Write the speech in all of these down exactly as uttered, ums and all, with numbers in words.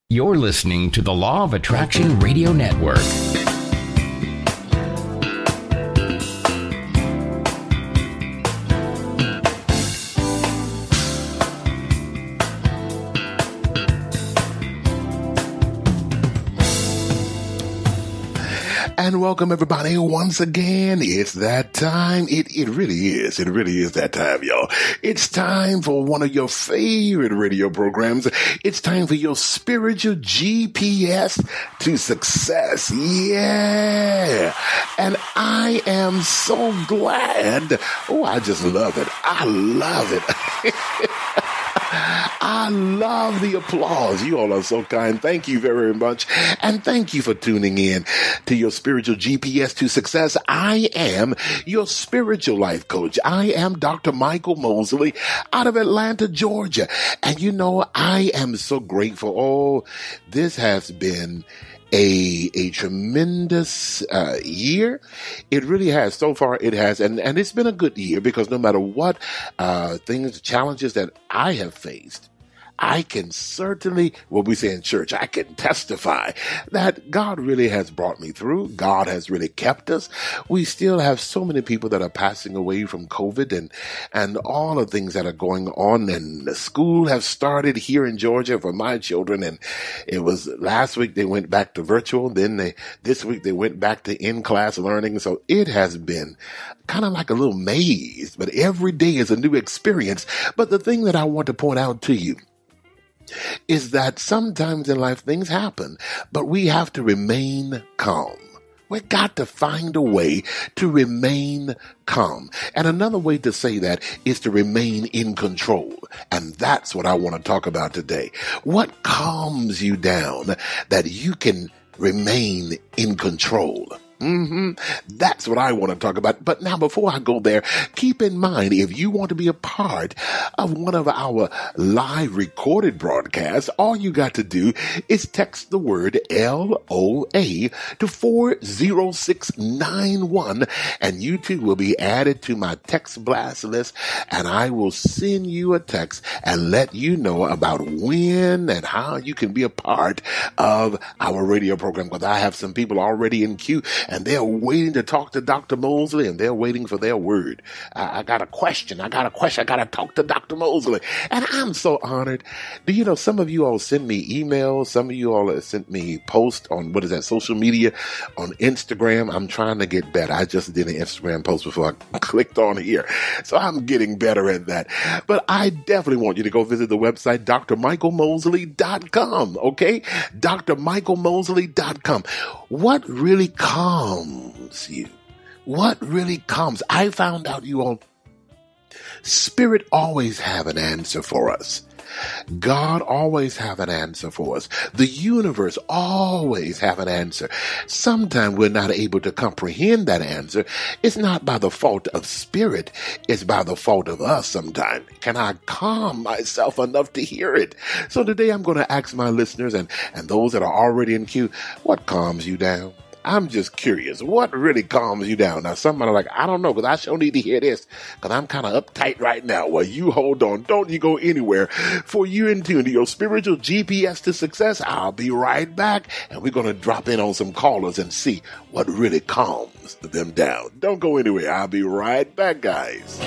You're listening to the Law of Attraction Radio Network. And welcome everybody once again. It's that time. It it really is. It really is that time, y'all. It's time for one of your favorite radio programs. It's time for your spiritual G P S to success. Yeah. And I am so glad. Oh, I just love it. I love it. I love the applause. You all are so kind. Thank you very much. And thank you for tuning in to your spiritual G P S to success. I am your spiritual life coach. I am Doctor Michael Mosley out of Atlanta, Georgia. And you know, I am so grateful. Oh, this has been A, a tremendous uh, year. It really has. So far it has. And, and it's been a good year because no matter what uh, things, challenges that I have faced, I can certainly, what we say in church, I can testify that God really has brought me through. God has really kept us. We still have so many people that are passing away from COVID and, and all the things that are going on. And the school has started here in Georgia for my children. And it was last week they went back to virtual. Then they, this week they went back to in-class learning. So it has been kind of like a little maze, but every day is a new experience. But the thing that I want to point out to you is that sometimes in life things happen, but we have to remain calm. We've got to find a way to remain calm. And another way to say that is to remain in control. And that's what I want to talk about today. What calms you down that you can remain in control? Mm-hmm. That's what I want to talk about. But now, before I go there, keep in mind, if you want to be a part of one of our live recorded broadcasts, all you got to do is text the word L O A to four zero six nine one, and you too will be added to my text blast list, and I will send you a text and let you know about when and how you can be a part of our radio program, because I have some people already in queue, and they're waiting to talk to Doctor Mosley, and they're waiting for their word. I, I got a question. I got a question. I got to talk to Doctor Mosley. And I'm so honored. Do you know, some of you all send me emails. Some of you all have sent me posts on, what is that, social media, on Instagram. I'm trying to get better. I just did an Instagram post before I clicked on here. So I'm getting better at that. But I definitely want you to go visit the website, D R Michael Mosley dot com. Okay? D R Michael Mosley dot com. What really calms you? What really calms? I found out, you all, Spirit always have an answer for us. God always have an answer for us. The universe always have an answer. Sometimes we're not able to comprehend that answer. It's not by the fault of Spirit. It's by the fault of us sometimes. Can I calm myself enough to hear it? So today I'm going to ask my listeners and, and those that are already in queue, what calms you down? I'm just curious. What really calms you down? Now, somebody like, I don't know, because I sure need to hear this, because I'm kind of uptight right now. Well, you hold on. Don't you go anywhere. For you in tune to your spiritual G P S to success, I'll be right back, and we're going to drop in on some callers and see what really calms them down. Don't go anywhere. I'll be right back, guys.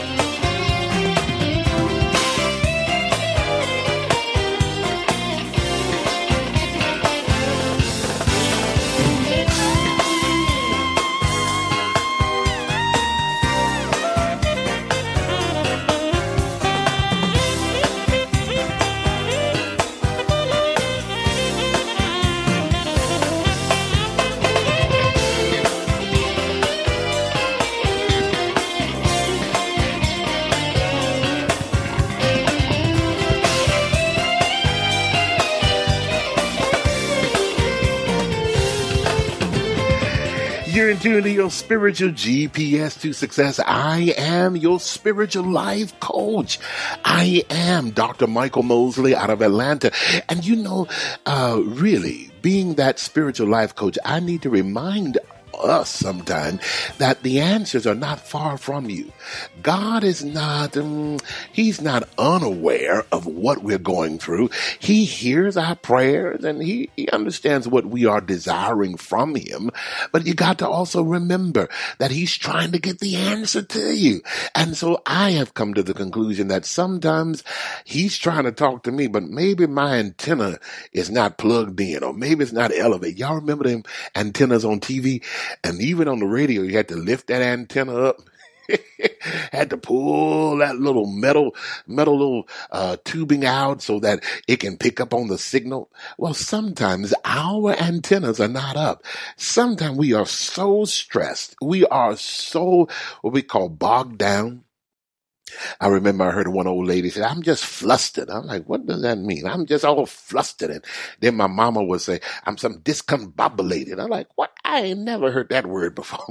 You're in tune to your spiritual G P S to success. I am your spiritual life coach. I am Doctor Michael Mosley out of Atlanta. And you know, uh, really, being that spiritual life coach, I need to remind us sometimes that the answers are not far from you. God is not, um, he's not unaware of what we're going through. He hears our prayers and he, he understands what we are desiring from him. But you got to also remember that he's trying to get the answer to you. And so I have come to the conclusion that sometimes he's trying to talk to me, but maybe my antenna is not plugged in, or maybe it's not elevated. Y'all remember them antennas on T V? And even on the radio, you had to lift that antenna up. Had to pull that little metal, metal little uh, tubing out so that it can pick up on the signal. Well, sometimes our antennas are not up. Sometimes we are so stressed. We are so, what we call bogged down. I remember I heard one old lady say, I'm just flustered. I'm like, what does that mean? I'm just all flustered. And then my mama would say, I'm some discombobulated. I'm like, what? I ain't never heard that word before.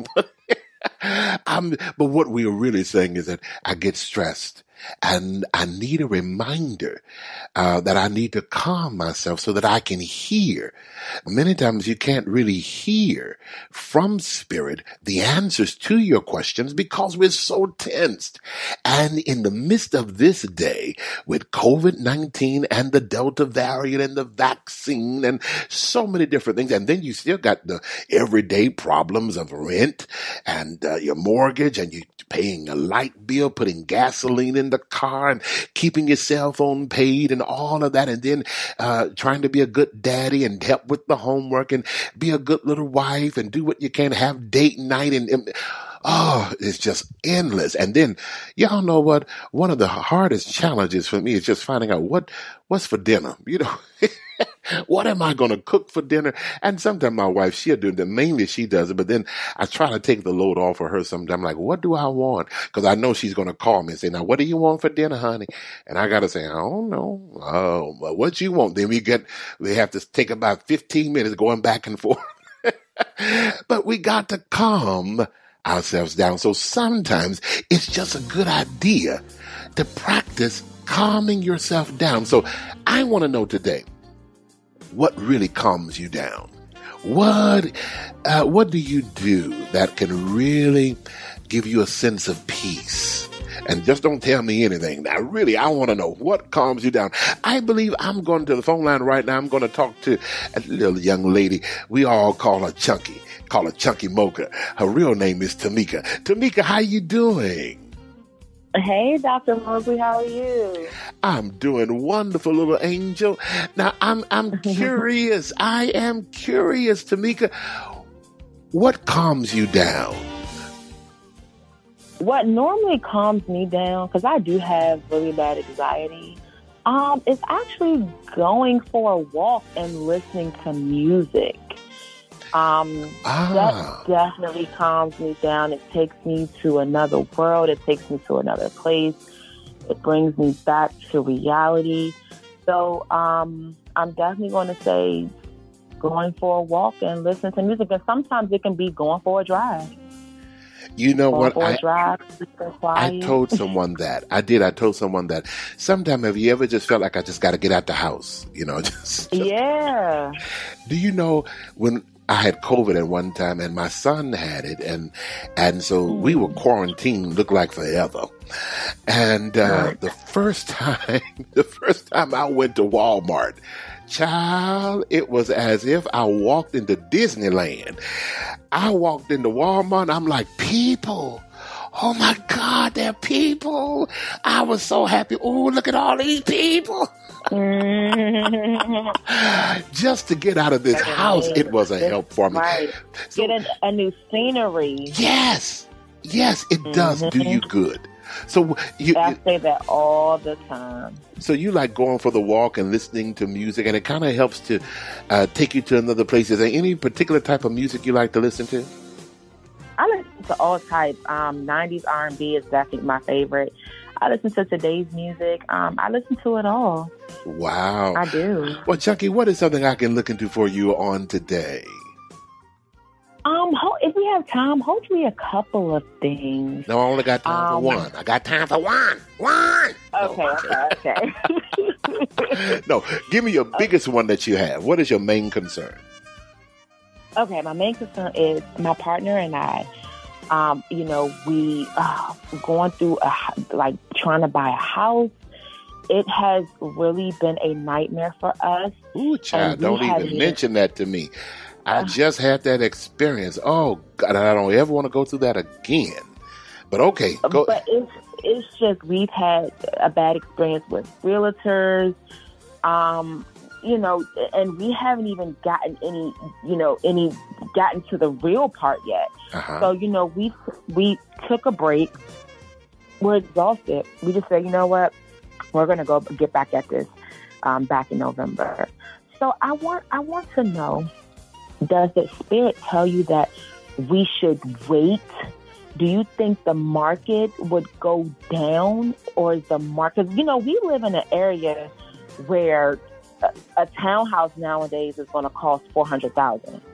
I'm, but what we are really saying is that I get stressed. And I need a reminder uh, that I need to calm myself so that I can hear. Many times you can't really hear from spirit the answers to your questions because we're so tensed. And in the midst of this day with covid nineteen and the Delta variant and the vaccine and so many different things, and then you still got the everyday problems of rent and uh, your mortgage, and you paying a light bill, putting gasoline in the car and keeping your cell phone paid and all of that. And then, uh, trying to be a good daddy and help with the homework and be a good little wife and do what you can, have date night. And, and oh, it's just endless. And then y'all know what? One of the hardest challenges for me is just finding out what, what's for dinner, you know. What am I going to cook for dinner? And sometimes my wife, she'll do that. Mainly she does it, but then I try to take the load off of her sometimes. Like, what do I want? Because I know she's going to call me and say, now, what do you want for dinner, honey? And I got to say, I don't know. Oh, well, what you want? Then we get, we have to take about fifteen minutes going back and forth. But we got to calm ourselves down. So sometimes it's just a good idea to practice calming yourself down. So I want to know today, what really calms you down? What, uh, what do you do that can really give you a sense of peace? And just don't tell me anything. Now, really, I want to know what calms you down. I believe I'm going to the phone line right now. I'm going to talk to a little young lady. We all call her Chunky. Call her Chunky Mocha. Her real name is Tamika. Tamika, how you doing? Hey, Doctor Mosley, how are you? I'm doing wonderful, little angel. Now, I'm I'm curious. I am curious, Tamika. What calms you down? What normally calms me down, because I do have really bad anxiety, um, is actually going for a walk and listening to music. Um, ah. That definitely calms me down. It takes me to another world. It takes me to another place. It brings me back to reality. So um, I'm definitely going to say going for a walk and listening to music. And sometimes it can be going for a drive. You know going what? For I, a drive, I told someone that. I did. I told someone that. Sometime have you ever just felt like I just got to get out the house? You know, just, just yeah. Do you know when I had COVID at one time and my son had it, and and so mm. we were quarantined, looked like forever. And uh, right. the first time, the first time I went to Walmart, child, it was as if I walked into Disneyland. I walked into Walmart and I'm like, people, oh my God, they're people. I was so happy. Oh, look at all these people. Just to get out of this house, it was a help for me. Right. So, get a, a new scenery. Yes. Yes, it does mm-hmm. do you good. So you, I say that all the time. So you like going for the walk and listening to music, and it kind of helps to uh, take you to another place. Is there any particular type of music you like to listen to? I listen to all types. Um, nineties R and B is definitely my favorite. I listen to today's music. Um, I listen to it all. Wow. I do. Well, Chucky, what is something I can look into for you on today? Um, ho- if we have time, hopefully a couple of things. No, I only got time um, for one. I got time for one. One. Okay, no. okay, okay. No, give me your biggest one that you have. What is your main concern? Okay, my main concern is my partner and I. Um, you know, we uh, going through a like trying to buy a house. It has really been a nightmare for us. Ooh, child, don't even even mention that to me. I just had that experience. Oh God, I don't ever want to go through that again. But okay, go. But it's it's just we've had a bad experience with realtors. Um, you know, and we haven't even gotten any, you know, any gotten to the real part yet. Uh-huh. So, you know, we we took a break. We're exhausted. We just said, you know what, we're going to go get back at this um, back in November. So I want I want to know, does the spirit tell you that we should wait? Do you think the market would go down, or is the market, you know, we live in an area where a, a townhouse nowadays is going to cost four hundred thousand dollars.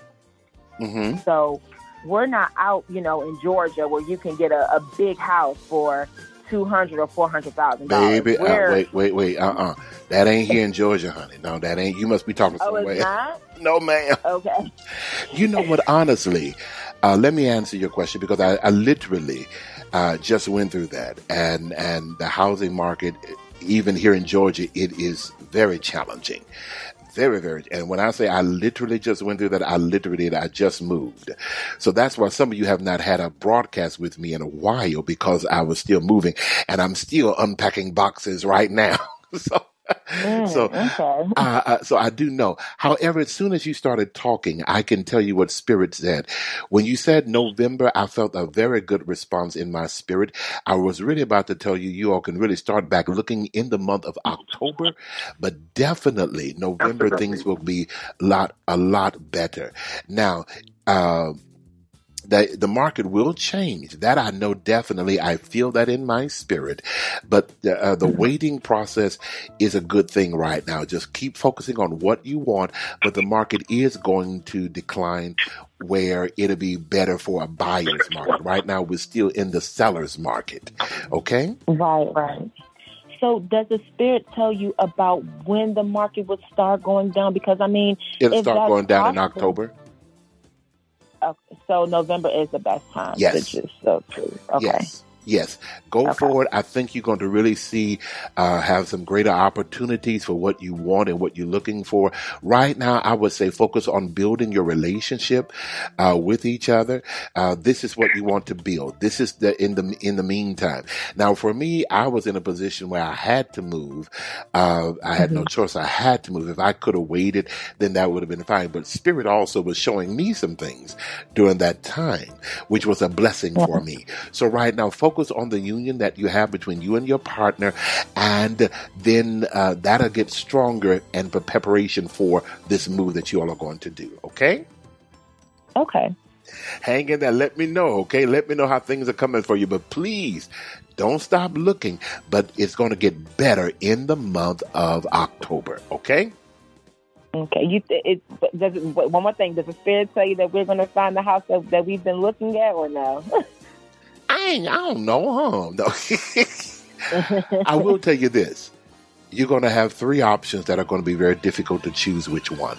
Mm-hmm. So we're not out, you know, in Georgia where you can get a, a big house for two hundred or four hundred thousand dollars. Baby, uh, wait, wait, wait, uh-uh. That ain't here in Georgia, honey. No, that ain't. You must be talking Oh, somewhere. it's not? No, ma'am. Okay. You know what? Honestly, uh, let me answer your question, because I, I literally uh, just went through that, and and the housing market, even here in Georgia, it is very challenging. Very, very. And when I say I literally just went through that, I literally, I just moved. So that's why some of you have not had a broadcast with me in a while, because I was still moving, and I'm still unpacking boxes right now. so. Mm, so, okay. uh, uh, so I do know. However, as soon as you started talking, I can tell you what Spirit said. When you said November, I felt a very good response in my spirit. I was really about to tell you, you all can really start back looking in the month of October, but definitely November Absolutely. things will be a lot, a lot better. Now, uh, The, the market will change. That I know definitely. I feel that in my spirit. But the, uh, the waiting process is a good thing right now. Just keep focusing on what you want. But the market is going to decline, where it'll be better for a buyer's market. Right now, we're still in the seller's market. Okay? Right, right. So does the spirit tell you about when the market would start going down? Because, I mean, It'll if start that's going down in possible- October. Okay, so November is the best time. Yes. Which is so true. Okay. Yes. Yes. Go Okay. forward. I think you're going to really see, uh, have some greater opportunities for what you want and what you're looking for. Right now, I would say focus on building your relationship, uh, with each other. Uh, this is what you want to build. This is the, in the, in the meantime. Now, for me, I was in a position where I had to move. Uh, I had no choice. I had to move. If I could have waited, then that would have been fine. But Spirit also was showing me some things during that time, which was a blessing for me. So right now, focus on the union that you have between you and your partner, and then uh, that'll get stronger and for preparation for this move that you all are going to do. Okay? Okay. Hang in there. Let me know, okay? Let me know how things are coming for you. But please, don't stop looking. But it's going to get better in the month of October, okay? Okay. You it, it does it, one more thing. Does the spirit tell you that we're going to find the house that, that we've been looking at, or no? I ain't, I don't know, huh? No. I will tell you this. You're going to have three options that are going to be very difficult to choose which one.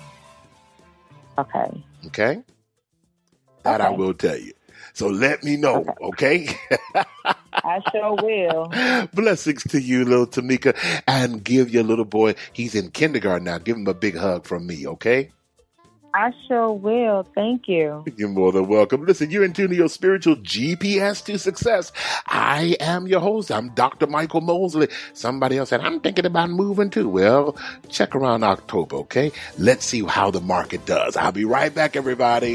Okay. Okay? That Okay. I will tell you. So let me know, okay? I sure will. Blessings to you, little Tamika. And give your little boy, he's in kindergarten now, give him a big hug from me, okay? I sure will. Thank you. You're more than welcome. Listen, you're in tune to your spiritual G P S to success. I am your host. I'm Doctor Michael Mosley. Somebody else said, I'm thinking about moving too. Well, check around October, okay? Let's see how the market does. I'll be right back, everybody.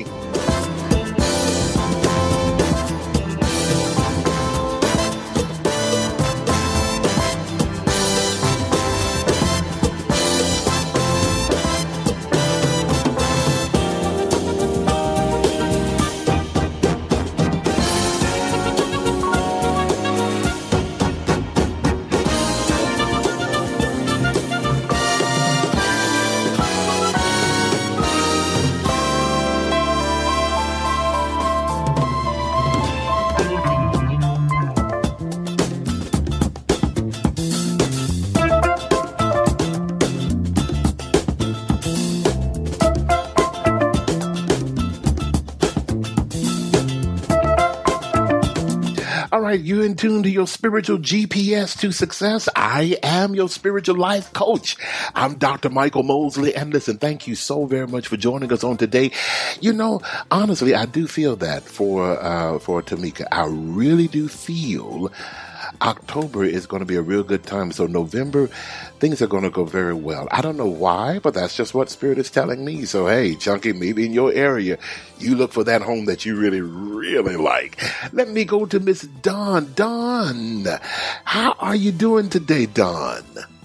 right, you're in tune to your spiritual G P S to success. I am your spiritual life coach. I'm Doctor Michael Mosley. And listen, thank you so very much for joining us on today. You know, honestly, I do feel that for, uh, for Tamika. I really do feel October is going to be a real good time. So November, things are going to go very well. I don't know why, but that's just what Spirit is telling me. So, hey, Chunky, maybe in your area, you look for that home that you really, really like. Let me go to Miss Dawn. Dawn, how are you doing today, Dawn?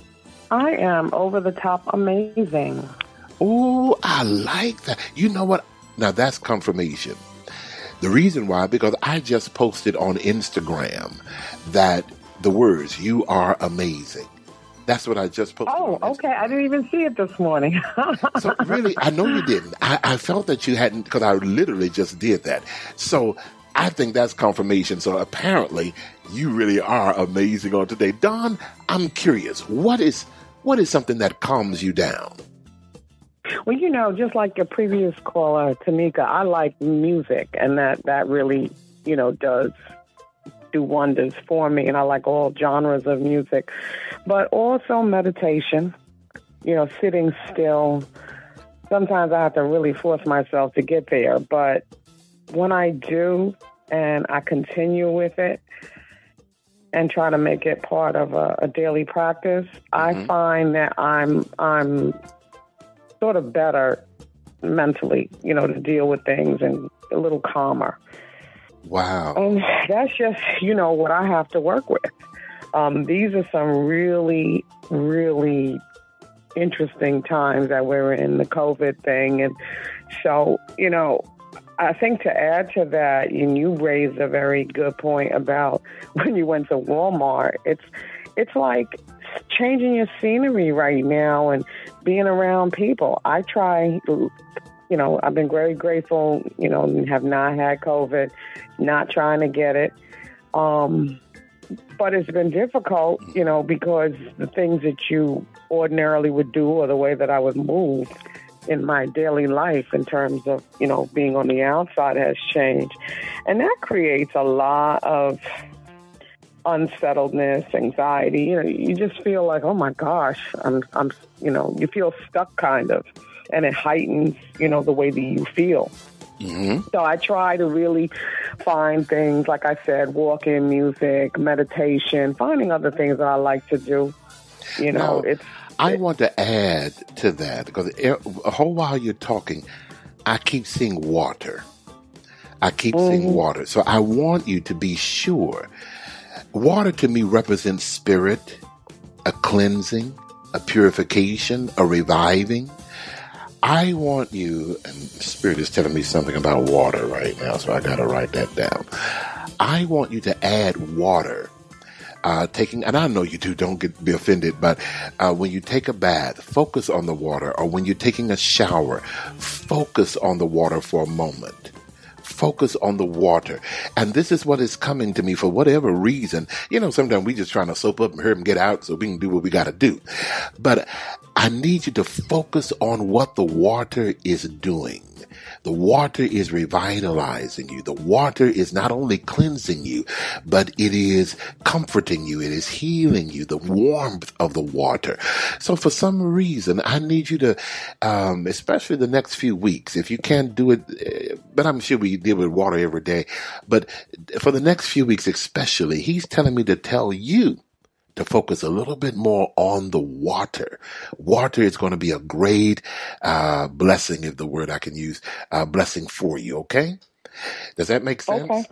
I am over the top amazing. Oh, I like that. You know what? Now, that's confirmation. The reason why, because I just posted on Instagram that the words, you are amazing. That's what I just posted. Oh, okay. I didn't even see it this morning. So really, I know you didn't. I, I felt that you hadn't, because I literally just did that. So I think that's confirmation. So apparently you really are amazing on today. Dawn, I'm curious, what is what is something that calms you down? Well, you know, just like your previous caller, Tamika, I like music, and that, that really, you know, does do wonders for me, and I like all genres of music. But also meditation, you know, sitting still. Sometimes I have to really force myself to get there, but when I do and I continue with it and try to make it part of a, a daily practice, mm-hmm. I find that I'm I'm sort of better mentally, you know, to deal with things and a little calmer. Wow. And that's just, you know, what I have to work with. Um, these are some really, really interesting times that we're in, the COVID thing. And so, you know, I think to add to that, and you raised a very good point about when you went to Walmart, it's, it's like changing your scenery right now and being around people. I try, you know, I've been very grateful, you know, have not had COVID, not trying to get it. Um, but it's been difficult, you know, because the things that you ordinarily would do or the way that I would move in my daily life in terms of, you know, being on the outside has changed. And that creates a lot of unsettledness, anxiety. You know, you just feel like, oh my gosh, I'm, I'm, you know, you feel stuck kind of, and it heightens, you know, the way that you feel. Mm-hmm. So I try to really find things, like I said, walking, music, meditation, finding other things that I like to do. You know, now, it's. I want to add to that, because a whole while you're talking, I keep seeing water. I keep mm-hmm. seeing water. So I want you to be sure. Water to me represents spirit, a cleansing, a purification, a reviving. I want you, and Spirit is telling me something about water right now, so I got to write that down. I want you to add water. Uh, taking, and I know you do, don't get be offended, but uh, when you take a bath, focus on the water, or when you're taking a shower, focus on the water for a moment. Focus on the water. And this is what is coming to me for whatever reason. You know, sometimes we just trying to soap up and hurry and get out so we can do what we got to do. But I need you to focus on what the water is doing. The water is revitalizing you. The water is not only cleansing you, but it is comforting you. It is healing you, the warmth of the water. So for some reason, I need you to, um, especially the next few weeks, if you can't do it, but I'm sure we deal with water every day, but for the next few weeks especially, he's telling me to tell you to focus a little bit more on the water. Water is going to be a great uh, blessing, if the word I can use, uh, blessing for you, okay? Does that make sense? Okay.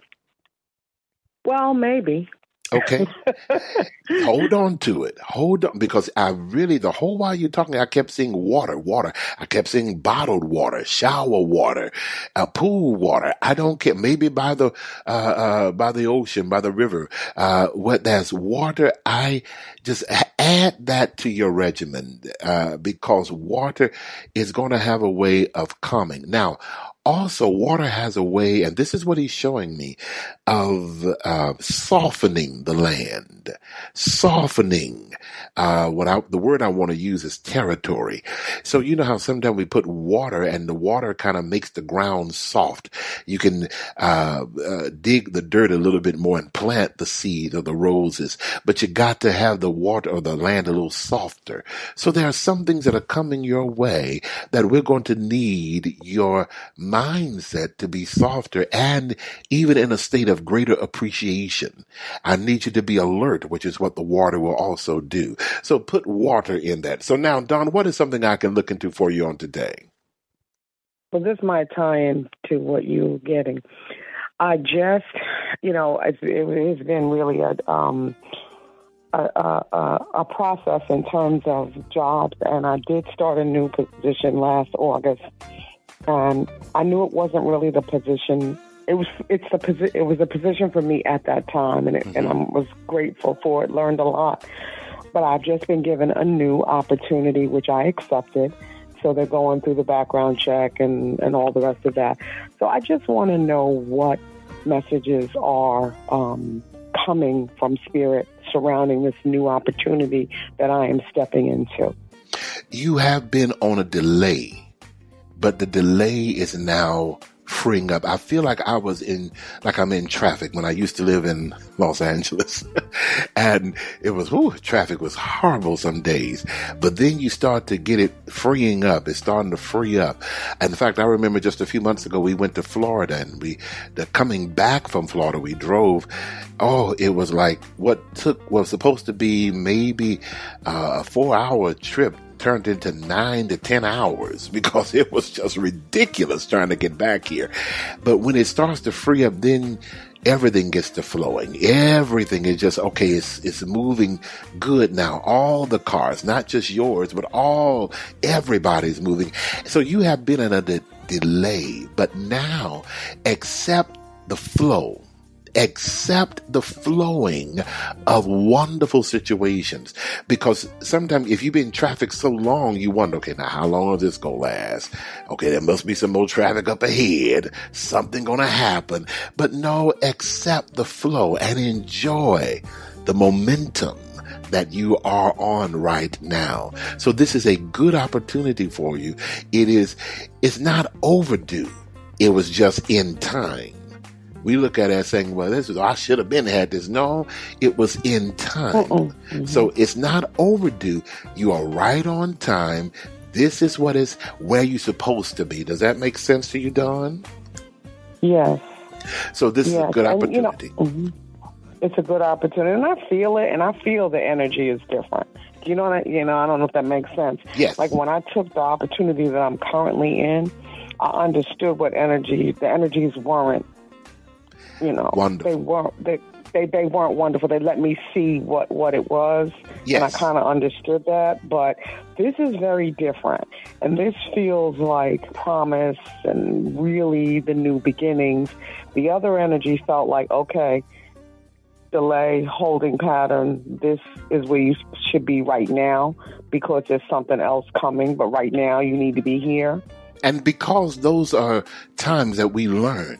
Well, maybe. Okay. Hold on to it. Hold on, because I really, the whole while you're talking, I kept seeing water, water. I kept seeing bottled water, shower water, uh, pool water. I don't care. Maybe by the, uh, uh, by the ocean, by the river, uh, what there's water. I just add that to your regimen, uh, because water is going to have a way of calming. Now, Also, water has a way, and this is what he's showing me, of uh, softening the land, softening. Uh, what I, the word I want to use is territory. So you know how sometimes we put water, and the water kind of makes the ground soft. You can uh, uh, dig the dirt a little bit more and plant the seed or the roses, but you got to have the water or the land a little softer. So there are some things that are coming your way that we're going to need your mindset to be softer, and even in a state of greater appreciation. I need you to be alert, which is what the water will also do. So put water in that. So now, Don, what is something I can look into for you on today? Well, this might tie into what you're getting. I just, you know, it's, it has been really a, um, a, a, a process in terms of jobs, and I did start a new position last August. And I knew it wasn't really the position. It was. It's the posi- It was a position for me at that time, and it, mm-hmm. and I was grateful for it. Learned a lot, but I've just been given a new opportunity, which I accepted. So they're going through the background check and, and all the rest of that. So I just want to know what messages are um, coming from Spirit surrounding this new opportunity that I am stepping into. You have been on a delay. But the delay is now freeing up. I feel like I was in, like I'm in traffic when I used to live in Los Angeles. And it was, whoo, traffic was horrible some days. But then you start to get it freeing up. It's starting to free up. And in fact, I remember just a few months ago, we went to Florida, and we, the coming back from Florida, we drove. Oh, it was like what took, was supposed to be maybe uh, a four hour trip turned into nine to ten hours because it was just ridiculous trying to get back here. But when it starts to free up, then everything gets to flowing. Everything is just, okay, it's, it's moving good now. All the cars, not just yours, but all, everybody's moving. So you have been in a de- delay, but now accept the flow. Accept the flowing of wonderful situations, because sometimes if you've been in traffic so long, you wonder, okay, now how long is this gonna last? Okay, there must be some more traffic up ahead. Something gonna happen. But no, accept the flow and enjoy the momentum that you are on right now. So this is a good opportunity for you. It is, it's not overdue. It was just in time. We look at it as saying, well, this is, I should have been had this. No, it was in time. Mm-hmm. So it's not overdue. You are right on time. This is what is where you're supposed to be. Does that make sense to you, Dawn? Yes. So this yes. is a good opportunity. And, you know, mm-hmm. It's a good opportunity, and I feel it, and I feel the energy is different. You know, what I, you know, I don't know if that makes sense. Yes. Like when I took the opportunity that I'm currently in, I understood what energy, the energies weren't. You know, wonderful. they weren't they, they they weren't wonderful. They let me see what, what it was, yes. and I kind of understood that. But this is very different, and this feels like promise and really the new beginnings. The other energy felt like, okay, delay, holding pattern. This is where you should be right now because there's something else coming. But right now, you need to be here. And because those are times that we learn.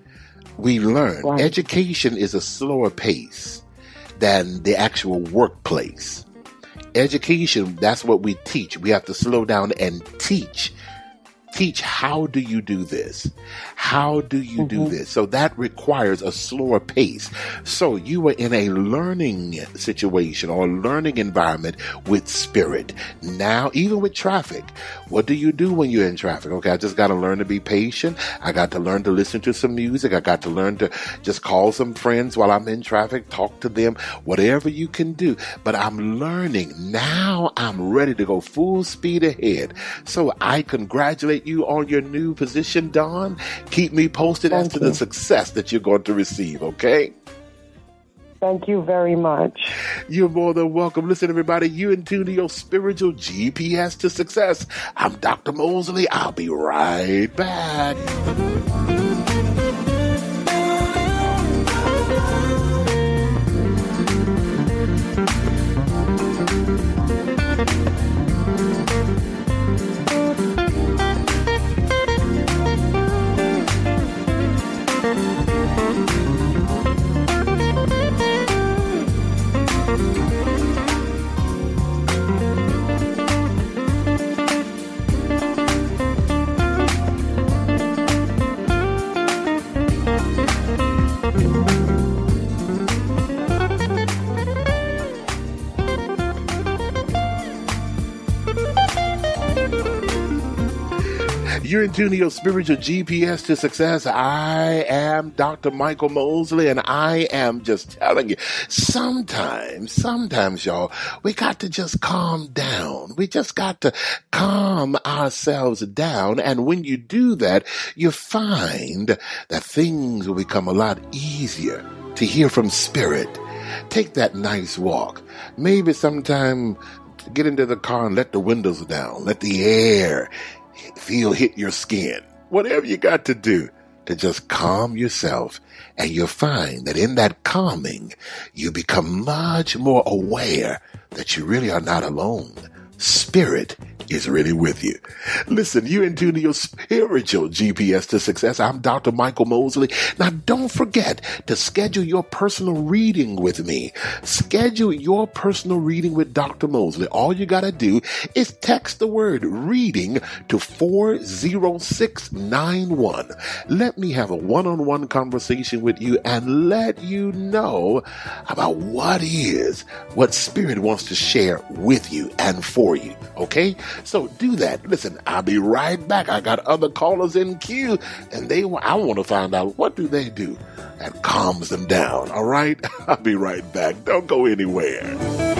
We learn. Right. Education is a slower pace than the actual workplace. Education, that's what we teach. We have to slow down and teach. Teach how do you do this? How do you mm-hmm. do this? So that requires a slower pace. So you were in a learning situation or learning environment with Spirit. Now, even with traffic, what do you do when you're in traffic? Okay, I just got to learn to be patient. I got to learn to listen to some music. I got to learn to just call some friends while I'm in traffic, talk to them, whatever you can do. But I'm learning. Now I'm ready to go full speed ahead. So I congratulate you on your new position, Dawn. Keep me posted Thank as to you. the success that you're going to receive, okay? Thank you very much. You're more than welcome. Listen, everybody, you in tune to your spiritual G P S to success. I'm Doctor Mosley. I'll be right back. You're in tune to your spiritual G P S to success. I am Doctor Michael Mosley, and I am just telling you, sometimes, sometimes, y'all, we got to just calm down. We just got to calm ourselves down. And when you do that, you find that things will become a lot easier to hear from Spirit. Take that nice walk. Maybe sometime get into the car and let the windows down. Let the air feel hit your skin. Whatever you got to do to just calm yourself. And you'll find that in that calming, you become much more aware that you really are not alone. Spirit is really with you. Listen, you're in tune to your spiritual G P S to success. I'm Doctor Michael Mosley. Now, don't forget to schedule your personal reading with me. Schedule your personal reading with Doctor Mosley. All you got to do is text the word reading to four zero six nine one. Let me have a one-on-one conversation with you and let you know about what is what Spirit wants to share with you and for you. Okay? So do that. Listen, I'll be right back. I got other callers in queue, and they I want to find out what do they do that calms them down. All right? I'll be right back. Don't go anywhere.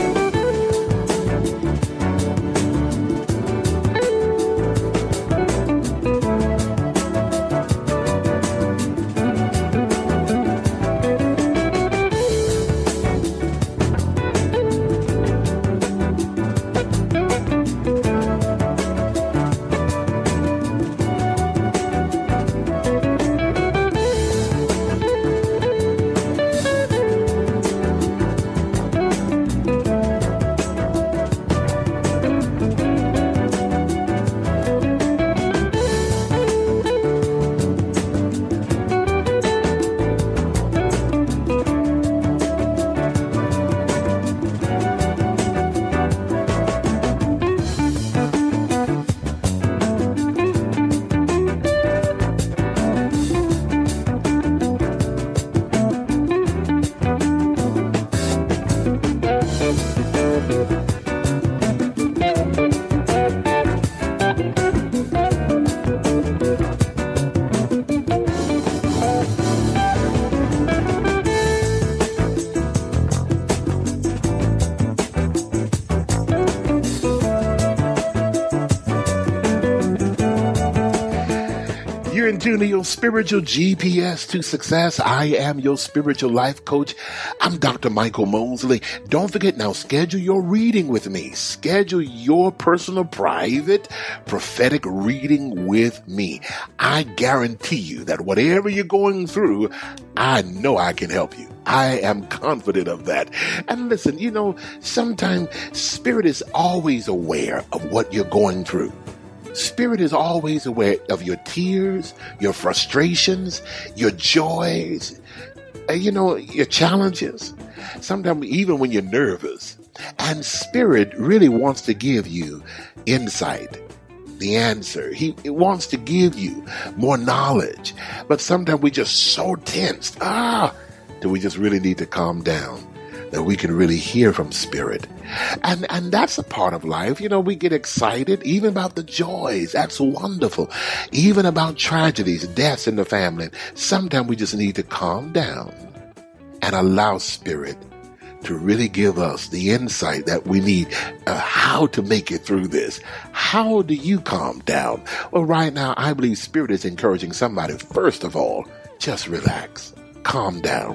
Tune to your spiritual G P S to success. I am your spiritual life coach. I'm Doctor Michael Mosley. Don't forget now, schedule your reading with me. Schedule your personal, private, prophetic reading with me. I guarantee you that whatever you're going through, I know I can help you. I am confident of that. And listen, you know, sometimes Spirit is always aware of what you're going through. Spirit is always aware of your tears, your frustrations, your joys, uh, you know, your challenges. Sometimes even when you're nervous. And Spirit really wants to give you insight, the answer. He, he wants to give you more knowledge. But sometimes we just so tensed. Ah, do we just really need to calm down? That we can really hear from Spirit. And and that's a part of life. You know, we get excited even about the joys. That's wonderful. Even about tragedies, deaths in the family. Sometimes we just need to calm down and allow Spirit to really give us the insight that we need, uh, how to make it through this. How do you calm down? Well, right now, I believe Spirit is encouraging somebody, first of all, just relax, calm down.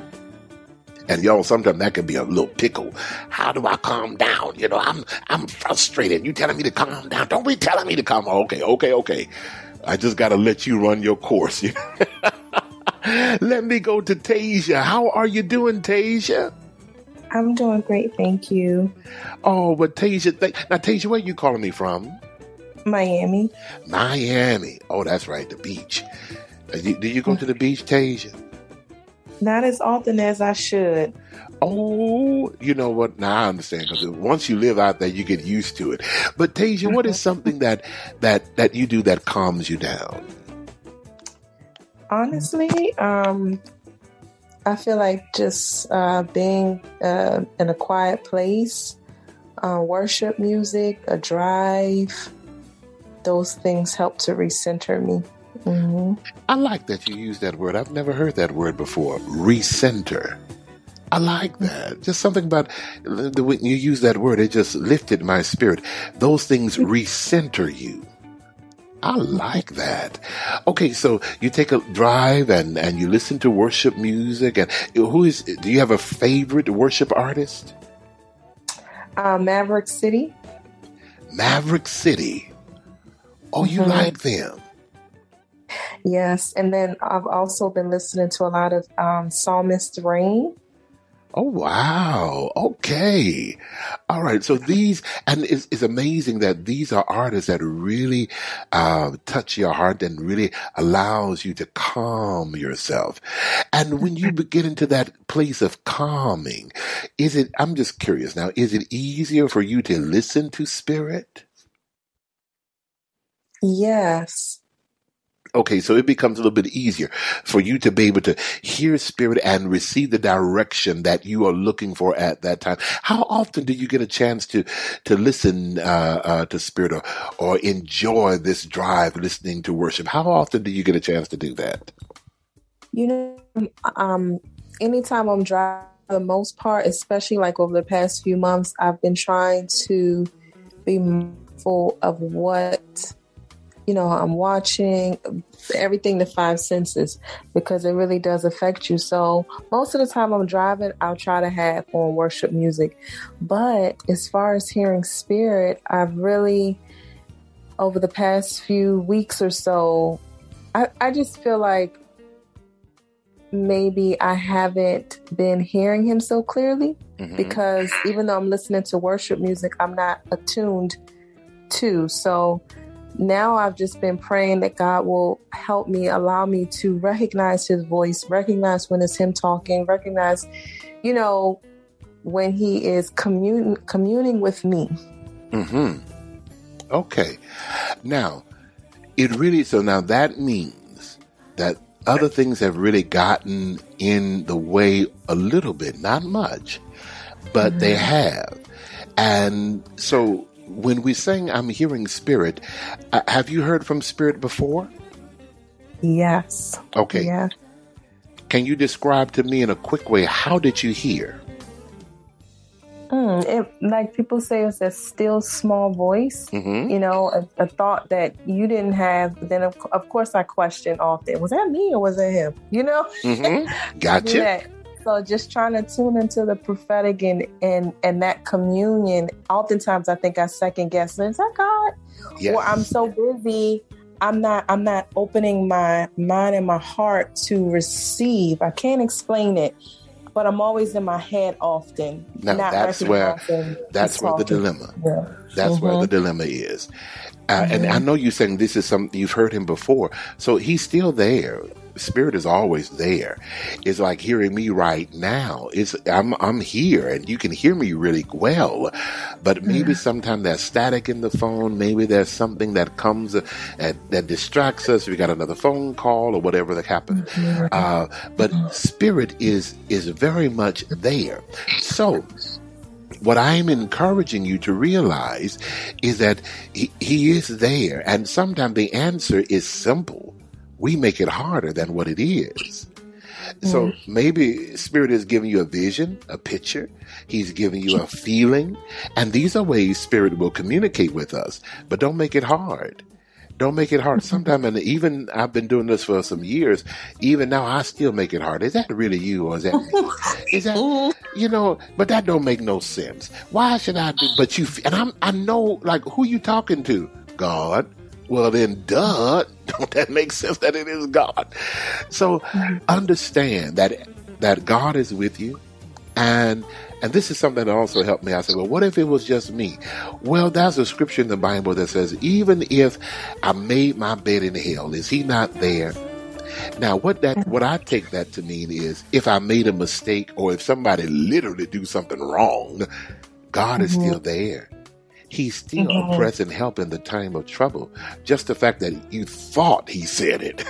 And y'all, sometimes that can be a little pickle. How do I calm down? You know, I'm I'm frustrated. You telling me to calm down? Don't be telling me to calm. Okay, okay, okay. I just got to let you run your course. Let me go to Tasia. How are you doing, Tasia? I'm doing great, thank you. Oh, but Tasia, th- now Tasia, where are you calling me from? Miami. Miami. Oh, that's right, the beach. Uh, you, do you go to the beach, Tasia? Not as often as I should. Oh, you know what? Now I understand, because once you live out there, you get used to it. But Tasia, what is something that that that you do that calms you down? Honestly, um, I feel like just uh, being uh, in a quiet place, uh, worship music, a drive, those things help to recenter me. Mm-hmm. I like that you use that word. I've never heard that word before. Recenter. I like that. Just something about the when you use that word, it just lifted my spirit. Those things recenter you. I like that. Okay, so you take a drive and, and you listen to worship music. And who is? Do you have a favorite worship artist? Uh, Maverick City. Maverick City. Oh, you mm-hmm. like them? Yes, and then I've also been listening to a lot of um, Psalmist Rain. Oh, wow. Okay. All right. So these, and it's, it's amazing that these are artists that really uh, touch your heart and really allows you to calm yourself. And when you get into that place of calming, is it, I'm just curious now, is it easier for you to listen to spirit? Yes. Okay, so it becomes a little bit easier for you to be able to hear spirit and receive the direction that you are looking for at that time. How often do you get a chance to to listen uh, uh, to spirit or, or enjoy this drive listening to worship? How often do you get a chance to do that? You know, um, anytime I'm driving, for the most part, especially like over the past few months, I've been trying to be mindful of what, you know, I'm watching, everything, the five senses, because it really does affect you. So most of the time I'm driving, I'll try to have on worship music. But as far as hearing spirit, I've really, over the past few weeks or so, I, I just feel like maybe I haven't been hearing him so clearly, mm-hmm. because even though I'm listening to worship music, I'm not attuned to. So now I've just been praying that God will help me, allow me to recognize his voice, recognize when it's him talking, recognize, you know, when he is commun- communing with me. Mm-hmm. Okay. Now, it really, so now that means that other things have really gotten in the way a little bit, not much, but mm-hmm. they have. And so when we sing I'm Hearing Spirit, uh, have you heard from Spirit before? Yes. Okay. Yeah. Can you describe to me in a quick way, how did you hear? Mm, it, like people say, it's a still small voice, mm-hmm. you know, a, a thought that you didn't have. Then, of, of course, I question often, was that me or was that him? You know? Mm-hmm. Gotcha. That. So just trying to tune into the prophetic and, and, and that communion. Oftentimes I think I second guess, is that God? Yes. Or I'm so busy, I'm not I'm not opening my mind and my heart to receive. I can't explain it, but I'm always in my head often. Now that's where that's where the dilemma. Yeah. That's mm-hmm. where the dilemma is. Uh, mm-hmm. And I know you're saying this is something you've heard him before. So he's still there. Spirit is always there. It's like hearing me right now. It's I'm I'm here and you can hear me really well. But maybe mm-hmm. sometimes there's static in the phone. Maybe there's something that comes uh, that, that distracts us. We got another phone call or whatever that happens. Mm-hmm. Uh, but mm-hmm. Spirit is is very much there. So what I'm encouraging you to realize is that he, he is there. And sometimes the answer is simple. We make it harder than what it is. So mm. maybe Spirit is giving you a vision, a picture. He's giving you a feeling. And these are ways Spirit will communicate with us. But don't make it hard. Don't make it hard. Sometimes, and even I've been doing this for some years, even now I still make it hard. Is that really you or is that me? Is that, you know, but that don't make no sense. Why should I do, but you, and I'm, I know, like, who you talking to? God. Well, then, duh, don't that make sense that it is God? So understand that that God is with you. And and this is something that also helped me. I said, well, what if it was just me? Well, there's a scripture in the Bible that says, even if I made my bed in hell, is he not there? Now, what that what I take that to mean is if I made a mistake or if somebody literally do something wrong, God mm-hmm. is still there. He's still mm-hmm. a present help in the time of trouble. Just the fact that you thought he said it,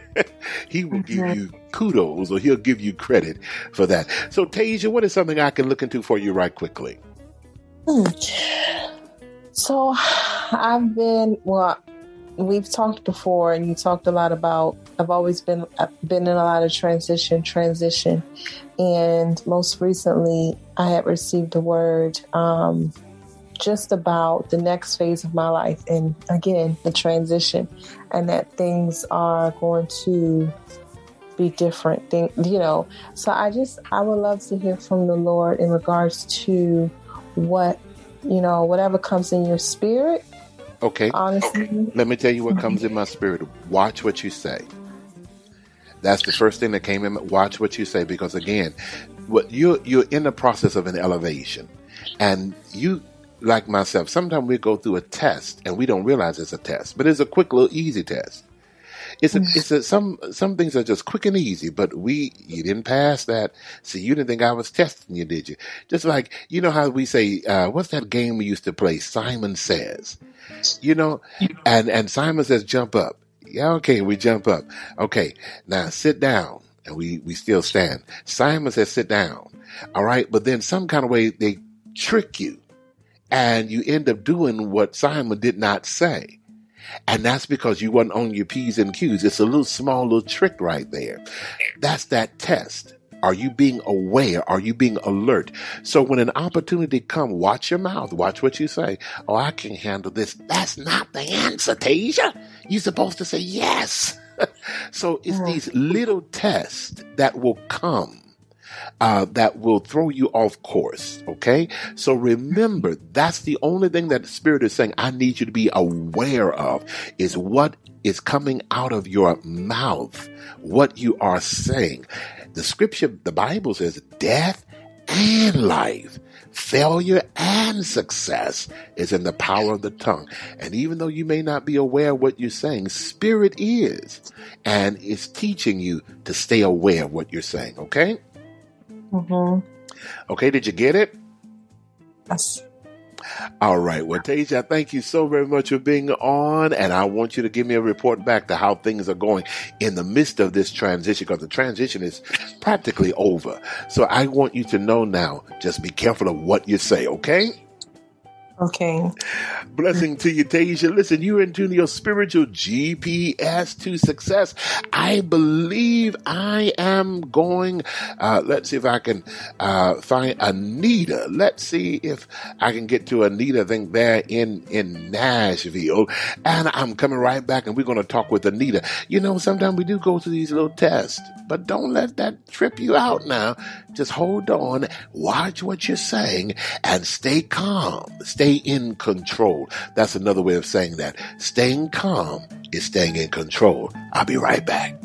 he will mm-hmm. give you kudos or he'll give you credit for that. So, Tasia, what is something I can look into for you right quickly? Hmm. So, I've been, well, we've talked before, and you talked a lot about, I've always been been in a lot of transition, transition. And most recently, I had received a word um, just about the next phase of my life. And again, the transition, and that things are going to be different, thing, you know. So I just, I would love to hear from the Lord in regards to what, you know, whatever comes in your spirit. Okay. Honestly. Let me tell you what comes in my spirit. Watch what you say. That's the first thing that came in. Watch what you say, because again, what you're you're in the process of an elevation, and you, like myself, sometimes we go through a test and we don't realize it's a test, but it's a quick little easy test. It's a, it's a, some some things are just quick and easy, but we you didn't pass that. See, you didn't think I was testing you, did you? Just like, you know how we say, uh, what's that game we used to play? Simon Says, you know, and and Simon says jump up. Yeah, okay, we jump up. Okay, now sit down, and we we still stand. Simon says sit down. All right, but then some kind of way they trick you, and you end up doing what Simon did not say. And that's because you wasn't on your P's and Q's. It's a little small little trick right there. That's that test. Are you being aware? Are you being alert? So when an opportunity comes, watch your mouth. Watch what you say. Oh, I can handle this. That's not the answer, Tasia. You're supposed to say yes. So it's these little tests that will come. Uh, that will throw you off course, okay? So remember, that's the only thing that the Spirit is saying I need you to be aware of, is what is coming out of your mouth, what you are saying. The scripture, the Bible says, death and life, failure and success is in the power of the tongue. And even though you may not be aware of what you're saying, Spirit is, and it's teaching you to stay aware of what you're saying, okay? Mm-hmm. Okay, did you get it? Yes. All right. Well, Tasia, thank you so very much for being on, and I want you to give me a report back to how things are going in the midst of this transition, because the transition is practically over. So I want you to know now, just be careful of what you say, okay? Okay. Blessing to you, Tasia. Listen, you're in tune to your spiritual G P S to success. I believe I am going, uh, let's see if I can uh, find Anita. Let's see if I can get to Anita, I think, there in, in Nashville. And I'm coming right back, and we're going to talk with Anita. You know, sometimes we do go through these little tests, but don't let that trip you out now. Just hold on, watch what you're saying, and stay calm. Stay in control. That's another way of saying that. Staying calm is staying in control. I'll be right back.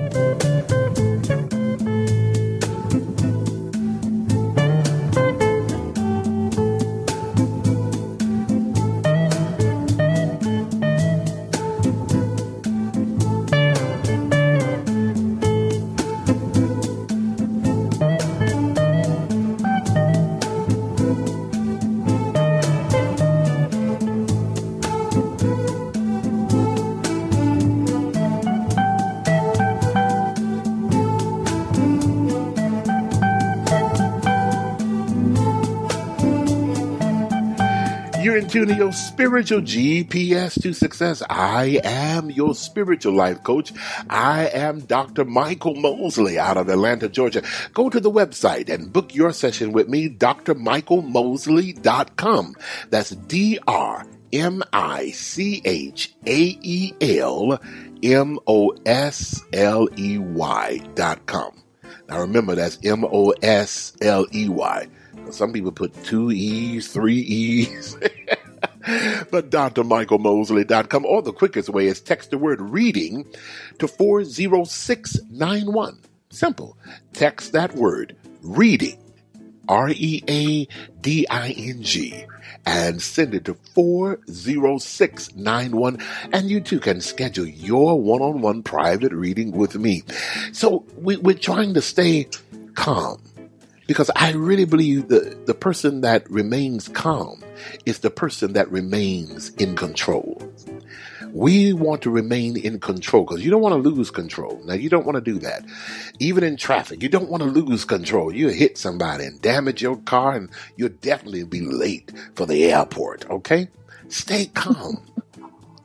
You're in tune to your spiritual G P S to success. I am your spiritual life coach. I am Doctor Michael Mosley out of Atlanta, Georgia. Go to the website and book your session with me, D R michael mosley dot com. That's D R M I C H A E L M O S L E Y dot com. Now remember, that's M O S L E Y. Some people put two E's, three E's. But D R michael mosley dot com, or the quickest way is text the word reading to four zero six nine one. Simple. Text that word, reading, R E A D I N G, and send it to four zero six nine one, and you too can schedule your one-on-one private reading with me. So we, we're trying to stay calm, because I really believe the, the person that remains calm is the person that remains in control. We want to remain in control, because you don't want to lose control. Now, you don't want to do that. Even in traffic, you don't want to lose control. You hit somebody and damage your car, and you'll definitely be late for the airport, okay? Stay calm.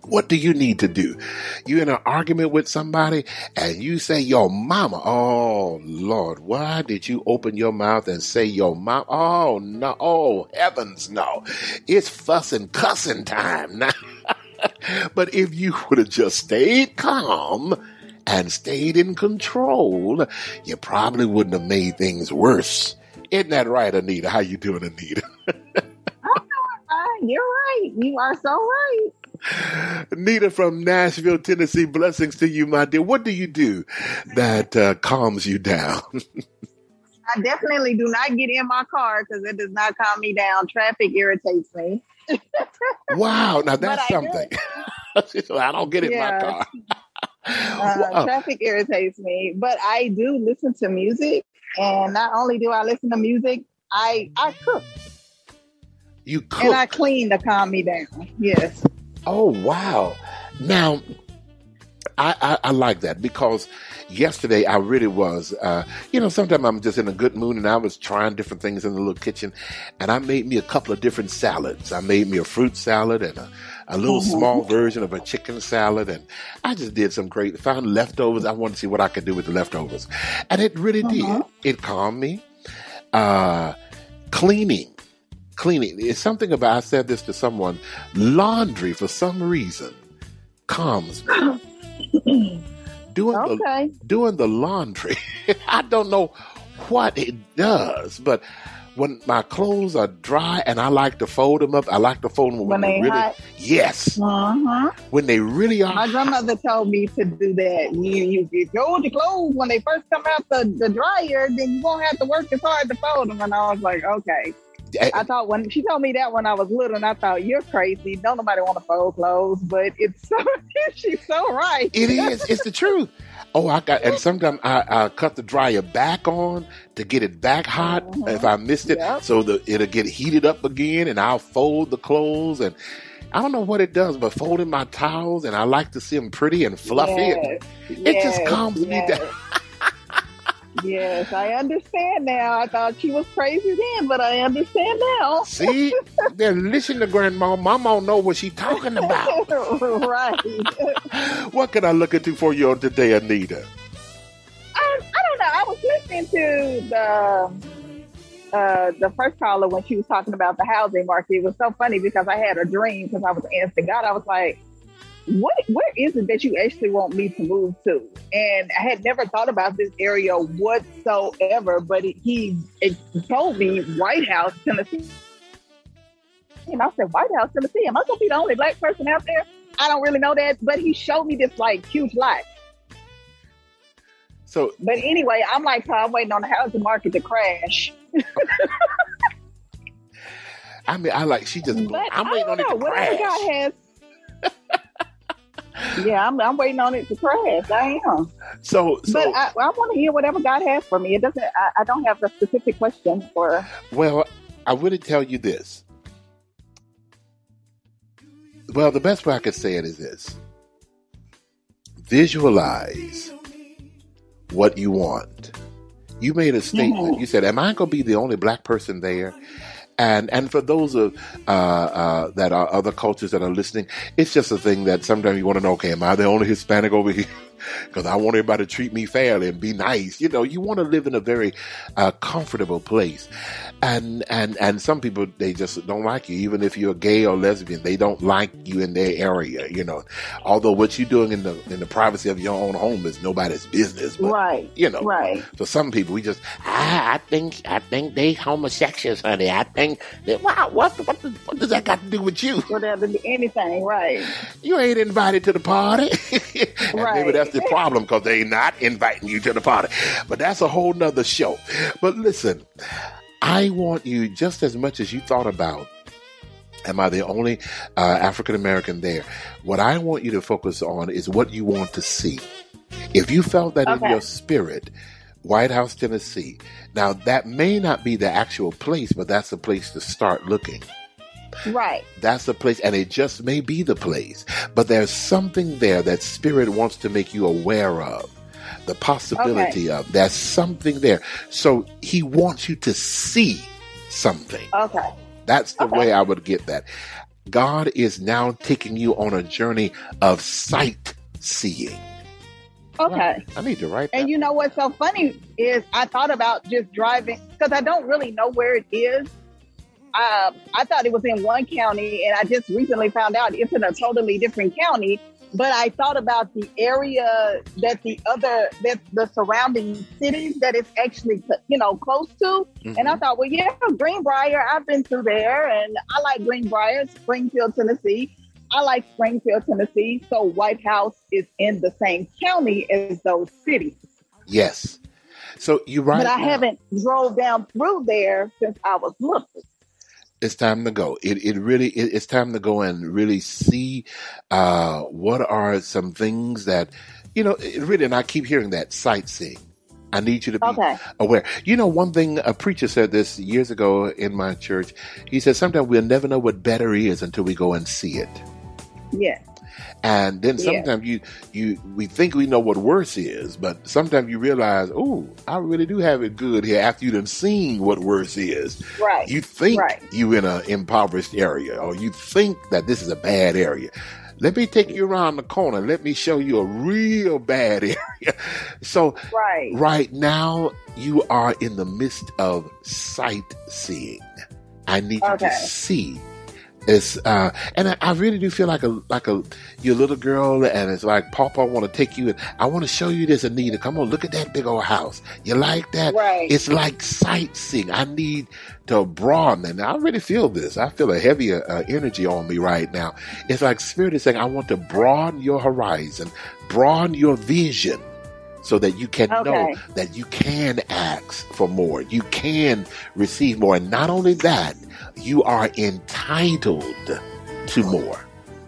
What do you need to do? You're in an argument with somebody and you say your mama. Oh, Lord, why did you open your mouth and say your mom? Oh, no. Oh, heavens, no. It's fuss and cussing time now. But if you would have just stayed calm and stayed in control, you probably wouldn't have made things worse. Isn't that right, Anita? How you doing, Anita? Oh, you're right. You are so right. Anita from Nashville, Tennessee. Blessings to you, my dear. What do you do that uh, calms you down? I definitely do not get in my car because it does not calm me down. Traffic irritates me. Wow. Now that's I something. So I don't get in Yeah. my car. Uh, Wow. Traffic irritates me, but I do listen to music. And not only do I listen to music, I, I cook You cook. and I clean to calm me down. Yes. Oh, wow. Now, I, I, I like that because yesterday I really was, uh, you know, sometimes I'm just in a good mood and I was trying different things in the little kitchen and I made me a couple of different salads. I made me a fruit salad and a, a little Mhm. small version of a chicken salad. And I just did some great, found leftovers. I wanted to see what I could do with the leftovers. And it really Mhm. did. It calmed me. Uh, cleaning. Cleaning. It's something about, I said this to someone, laundry for some reason calms me. Doing the Okay. doing the laundry, I don't know what it does, but when my clothes are dry and I like to fold them up, I like to fold them when, When they they really, hot. yes, Uh-huh. when they really are. My grandmother told me to do that. You, you, you fold your clothes when they first come out the, the dryer, then you won't have to work as hard to fold them. And I was like, okay. I thought when she told me that when I was little, and I thought, you're crazy. Don't nobody want to fold clothes, but it's so, she's so right. It is. It's the truth. Oh, I got, and sometimes I, I cut the dryer back on to get it back hot Mhm. if I missed it, Yep. so that it'll get heated up again, and I'll fold the clothes. And I don't know what it does, but folding my towels, and I like to see them pretty and fluffy. Yes, It just yes, calms me yes. down. Yes, I understand now. I thought she was crazy then, but I understand now. See, they're listening to grandma. Mama don't know what she's talking about. Right. What can I look into for you on today, Anita? I, I don't know. I was listening to the uh, the first caller when she was talking about the housing market. It was so funny because I had a dream because I was asking God. I was like, "What? Where is it that you actually want me to move to?" And I had never thought about this area whatsoever. But it, he it told me White House, Tennessee. And I said, White House, Tennessee. Am I going to be the only black person out there? I don't really know that. But he showed me this like huge lot. So, But anyway, I'm like, I'm waiting on the housing market to crash. I mean, I like, she just, But I'm I waiting on don't it know, to whatever crash. God has. Yeah, I'm, I'm waiting on it to crash. I am. So, so But I, I want to hear whatever God has for me. It doesn't. I, I don't have a specific question for. well, I would tell you this. Well, the best way I could say it is this. Visualize what you want. You made a statement. Mhm. You said, am I going to be the only black person there? And and for those of uh, uh, that are other cultures that are listening, it's just a thing that sometimes you want to know, okay, am I the only Hispanic over here? Because I want everybody to treat me fairly and be nice. You know, you want to live in a very uh, comfortable place. And, and, and some people, they just don't like you. Even if you're gay or lesbian, they don't like you in their area, you know. Although what you're doing in the in the privacy of your own home is nobody's business. But, Right. you know, Right. for some people, we just, ah, I think, I think they homosexuals, honey. I think, that, wow, what, what, the, what does that got to do with you? Whatever. Anything. Right. You ain't invited to the party. And Right. maybe that's the problem because they not inviting you to the party. But that's a whole nother show. But listen, I want you, just as much as you thought about, am I the only uh, African American there? What I want you to focus on is what you want to see. If you felt that in Okay. your spirit, White House, Tennessee, now that may not be the actual place, but that's the place to start looking. Right. That's the place, and it just may be the place. But there's something there that Spirit wants to make you aware of. The possibility of. There's something there. So he wants you to see something. Okay. That's the Okay. way I would get that. God is now taking you on a journey of sightseeing. Okay. I need to write that. And you know what's so funny is I thought about just driving, because I don't really know where it is. Uh, I thought it was in one county, and I just recently found out it's in a totally different county. But I thought about the area that the other, that the surrounding cities that it's actually, you know, close to. Mm-hmm. And I thought, well, yeah, Greenbrier, I've been through there, and I like Greenbrier, Springfield, Tennessee. I like Springfield, Tennessee. So White House is in the same county as those cities. Yes. So you're right. But I now. haven't drove down through there since I was little. It's time to go. It it really it, it's time to go and really see uh, what are some things that, you know, it really, and I keep hearing that sightseeing. I need you to be okay. aware. You know, one thing, a preacher said this years ago in my church. He said, sometimes we'll never know what better is until we go and see it. Yeah. And then sometimes yeah. you, you, we think we know what worse is, but sometimes you realize, oh, I really do have it good here after you done seen what worse is. Right. You think right. you in an impoverished area, or you think that this is a bad area. Let me take you around the corner. Let me show you a real bad area. So right, right now you are in the midst of sightseeing. I need you okay. to see. It's uh, and I, I really do feel like a like a your little girl, and it's like, Papa, I want to take you, and I want to show you this, Anita. Come on, look at that big old house. You like that? Right. It's like sightseeing. I need to broaden, and I really feel this. I feel a heavy uh, energy on me right now. It's like Spirit is saying, I want to broaden your horizon, broaden your vision, so that you can okay. know that you can ask for more. You can receive more. And not only that, you are entitled to more.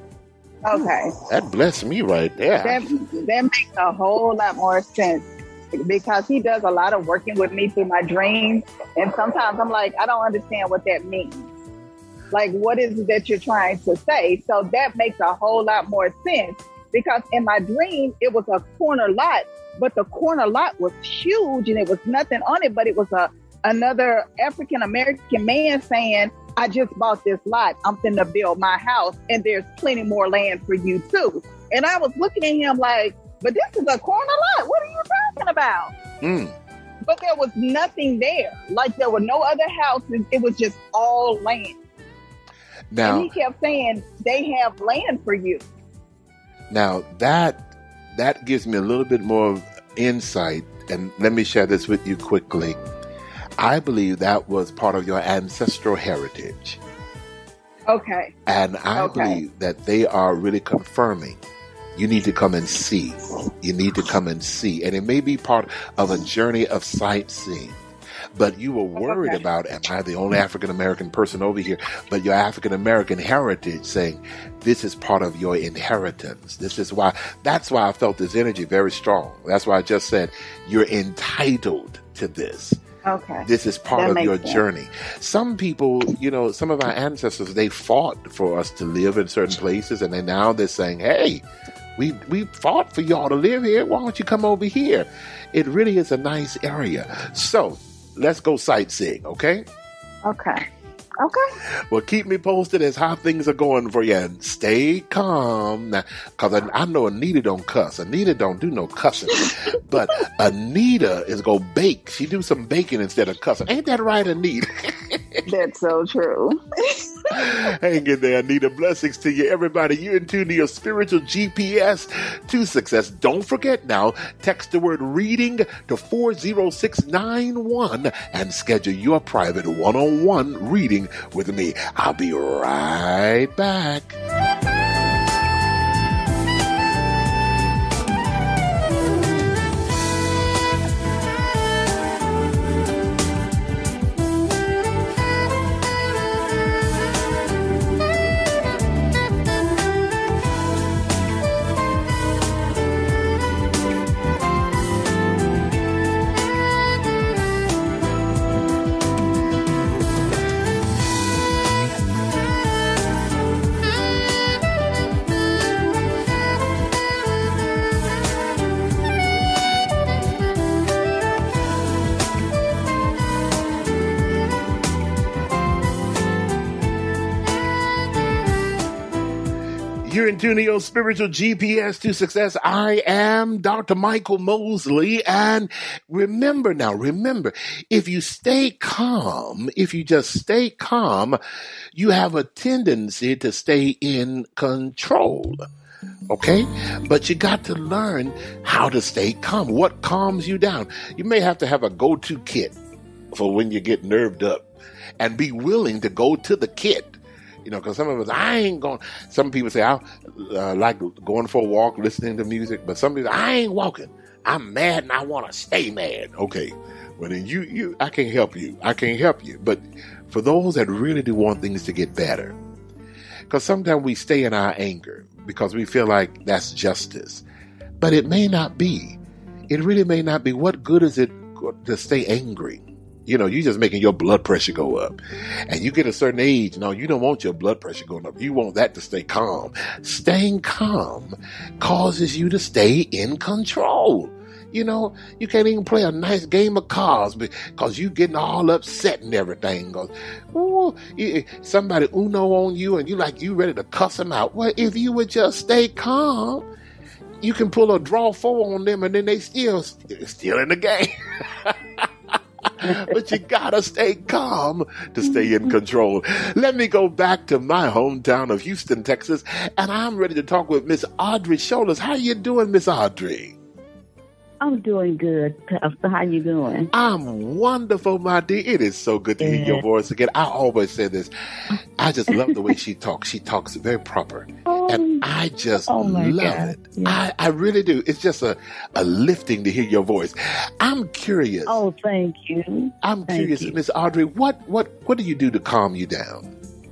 Okay. That blessed me right there. That, that makes a whole lot more sense, because he does a lot of working with me through my dreams. And sometimes I'm like, I don't understand what that means. Like, what is it that you're trying to say? So that makes a whole lot more sense, because in my dream, it was a corner lot. But the corner lot was huge, and it was nothing on it. But it was a another African-American man saying, I just bought this lot. I'm finna build my house, and there's plenty more land for you too. And I was looking at him like, but this is a corner lot. What are you talking about? Mm. But there was nothing there. Like, there were no other houses. It was just all land. Now, and he kept saying, they have land for you. Now that that gives me a little bit more insight, and let me share this with you quickly. I believe that was part of your ancestral heritage. Okay. And I okay. believe that they are really confirming. You need to come and see. You need to come and see. And it may be part of a journey of sightseeing. But you were worried okay. about, am I the only African-American person over here? But your African-American heritage saying, this is part of your inheritance. This is why, that's why I felt this energy very strong. That's why I just said, you're entitled to this. Okay. This is part that of your sense. journey. Some people, you know, some of our ancestors, they fought for us to live in certain places, and then now they're saying, hey, we we fought for y'all to live here. Why don't you come over here? It really is a nice area. So let's go sightseeing, okay? Okay. Okay. Well, keep me posted as how things are going for you, and stay calm. Now, because I, I know Anita don't cuss. Anita don't do no cussing. But Anita is going to bake. She do some baking instead of cussing. Ain't that right, Anita? That's so true. Hang in there, Anita. Blessings to you, everybody. You're in tune to your spiritual G P S to success. Don't forget now, text the word reading to four zero six nine one and schedule your private one-on-one reading with me. I'll be right back. You're in tune to your spiritual G P S to success. I am Doctor Michael Mosley. And remember now, remember, if you stay calm, if you just stay calm, you have a tendency to stay in control. Okay? But you got to learn how to stay calm. What calms you down? You may have to have a go-to kit for when you get nerved up and be willing to go to the kit. You know, because some of us, I ain't going. Some people say, I uh, like going for a walk, listening to music. But some people, I ain't walking. I'm mad and I want to stay mad. Okay. Well, then you, you, I can't help you. I can't help you. But for those that really do want things to get better, because sometimes we stay in our anger because we feel like that's justice. But it may not be. It really may not be. What good is it to stay angry? You know, you're just making your blood pressure go up. And you get a certain age, no, you don't want your blood pressure going up. You want that to stay calm. Staying calm causes you to stay in control. You know, you can't even play a nice game of cards because you getting all upset and everything. Goes, ooh, somebody Uno on you and you like you ready to cuss them out. Well, if you would just stay calm, you can pull a draw four on them and then they still still in the game. But you gotta stay calm to stay in control. Let me go back to my hometown of Houston, Texas, and I'm ready to talk with Miss Audrey Scholas. How you doing, Miss Audrey? I'm doing good, Pastor. How you doing? I'm wonderful, my dear. It is so good to yeah. hear your voice again. I always say this. I just love the way she talks. She talks very proper. Oh, and I just oh my love God. it. Yeah. I, I really do. It's just a, a lifting to hear your voice. I'm curious. Oh, thank you. I'm thank curious, you. Miss Audrey, what, what, what do you do to calm you down?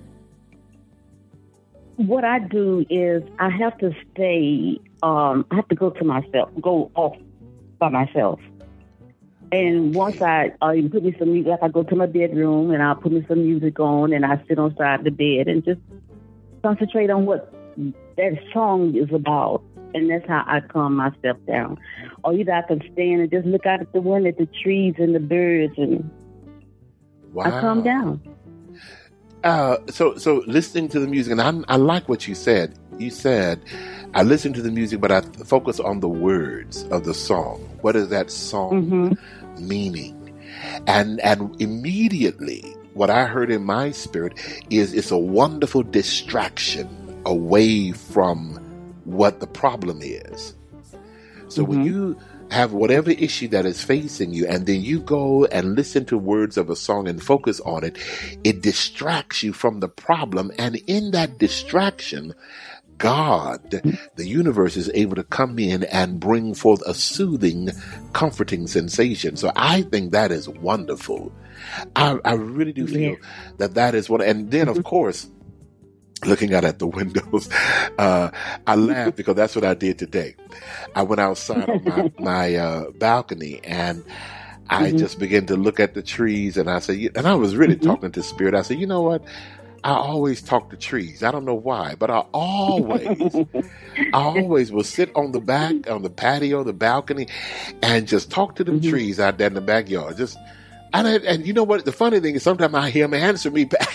What I do is I have to stay, um, I have to go to myself, go off by myself. And once I uh, you put me some music, like I go to my bedroom and I'll put me some music on and I sit on side the bed and just concentrate on what that song is about. And that's how I calm myself down. Or either I can stand and just look out at the window at the trees and the birds and wow. I calm down. Uh, so, so listening to the music, and I, I like what you said. You said, I listen to the music, but I focus on the words of the song. What is that song mm-hmm. meaning? And and immediately, what I heard in my spirit is it's a wonderful distraction away from what the problem is. So mm-hmm. when you have whatever issue that is facing you, and then you go and listen to words of a song and focus on it, it distracts you from the problem. And in that distraction, God, the universe, is able to come in and bring forth a soothing, comforting sensation. So I think that is wonderful. I, I really do feel yeah. that that is what, and then of course, looking out at the windows, uh, I laugh because that's what I did today. I went outside on my, my uh, balcony and I mm-hmm. just began to look at the trees and I said, and I was really mm-hmm. talking to Spirit. I said, you know what? I always talk to trees. I don't know why, but I always, I always will sit on the back, on the patio, the balcony, and just talk to them mm-hmm. trees out there in the backyard. Just, and, I, and you know what? The funny thing is sometimes I hear them answer me back.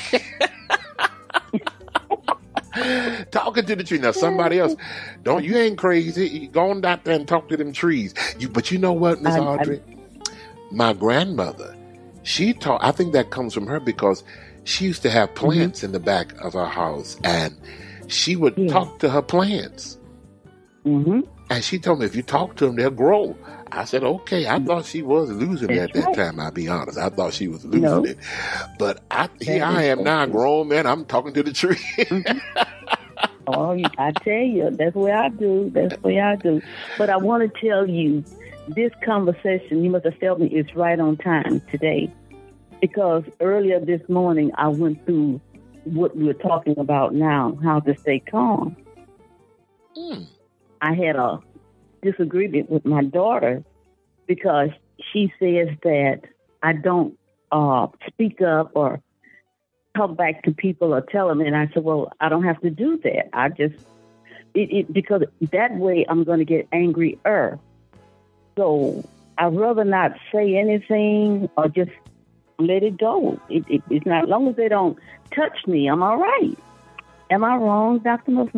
Talking to the tree. Now somebody else, don't, you ain't crazy. You go on out there and talk to them trees. You, but you know what, Miss Audrey? My grandmother, she taught, I think that comes from her because she used to have plants mm-hmm. in the back of her house and she would yeah. talk to her plants. Mm-hmm. And she told me, if you talk to them, they'll grow. I said, okay. I thought she was losing it at that right. time. I'll be honest. I thought she was losing no. it. But I, here I am now, grown man. I'm talking to the tree. mm-hmm. Oh, I tell you, that's what I do. That's what I do. But I want to tell you, this conversation, you must have felt me, is right on time today. Because earlier this morning, I went through what we were talking about now, how to stay calm. Mm. I had a disagreement with my daughter because she says that I don't uh, speak up or talk back to people or tell them. And I said, well, I don't have to do that. I just, it, it because that way I'm going to get angrier. So I'd rather not say anything or just let it go. It, it, it's not, as long as they don't touch me, I'm all right. Am I wrong, Doctor Moses?